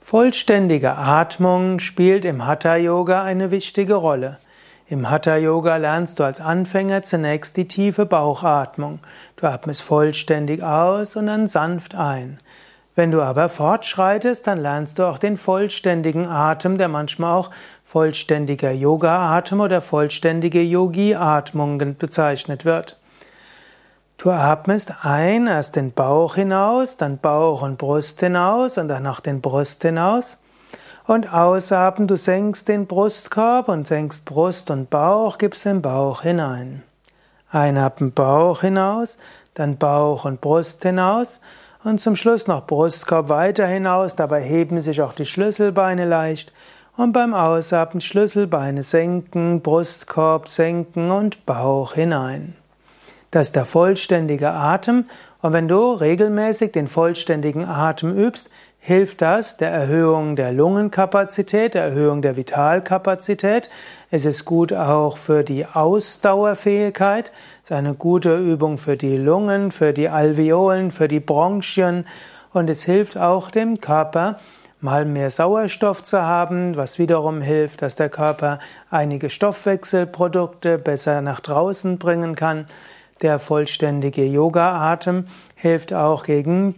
Vollständige Atmung spielt im Hatha-Yoga eine wichtige Rolle. Im Hatha-Yoga lernst du als Anfänger zunächst die tiefe Bauchatmung. Du atmest vollständig aus und dann sanft ein. Wenn du aber fortschreitest, dann lernst du auch den vollständigen Atem, der manchmal auch vollständiger Yoga-Atem oder vollständige Yogi-Atmung bezeichnet wird. Du atmest ein, erst den Bauch hinaus, dann Bauch und Brust hinaus und danach den Brust hinaus. Und ausatmen, du senkst den Brustkorb und senkst Brust und Bauch, gibst den Bauch hinein. Einatmen Bauch hinaus, dann Bauch und Brust hinaus und zum Schluss noch Brustkorb weiter hinaus, dabei heben sich auch die Schlüsselbeine leicht. Und beim Ausatmen Schlüsselbeine senken, Brustkorb senken und Bauch hinein. Das ist der vollständige Atem, und wenn du regelmäßig den vollständigen Atem übst, hilft das der Erhöhung der Lungenkapazität, der Erhöhung der Vitalkapazität. Es ist gut auch für die Ausdauerfähigkeit, es ist eine gute Übung für die Lungen, für die Alveolen, für die Bronchien, und es hilft auch dem Körper, mal mehr Sauerstoff zu haben, was wiederum hilft, dass der Körper einige Stoffwechselprodukte besser nach draußen bringen kann. Der vollständige Yoga-Atem hilft auch gegen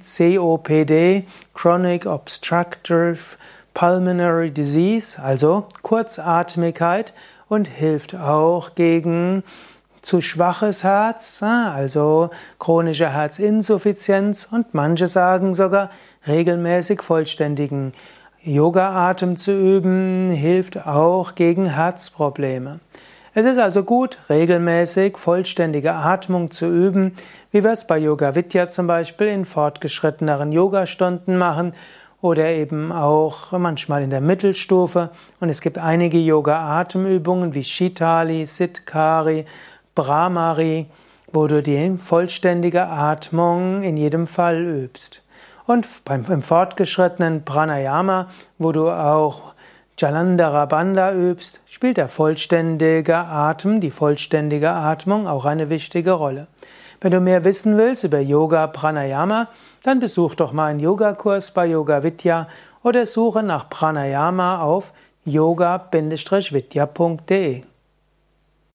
COPD, Chronic Obstructive Pulmonary Disease, also Kurzatmigkeit, und hilft auch gegen zu schwaches Herz, also chronische Herzinsuffizienz, und manche sagen sogar, regelmäßig vollständigen Yoga-Atem zu üben, hilft auch gegen Herzprobleme. Es ist also gut, regelmäßig vollständige Atmung zu üben, wie wir es bei Yoga Vidya zum Beispiel in fortgeschritteneren Yogastunden machen oder eben auch manchmal in der Mittelstufe. Und es gibt einige Yoga-Atemübungen wie Shitali, Siddhikari, Bhramari, wo du die vollständige Atmung in jedem Fall übst. Und im fortgeschrittenen Pranayama, wo du auch Jalandhara Bandha übst, spielt der vollständige Atem, die vollständige Atmung auch eine wichtige Rolle. Wenn du mehr wissen willst über Yoga Pranayama, dann besuch doch mal einen Yogakurs bei Yoga Vidya oder suche nach Pranayama auf yoga-vidya.de.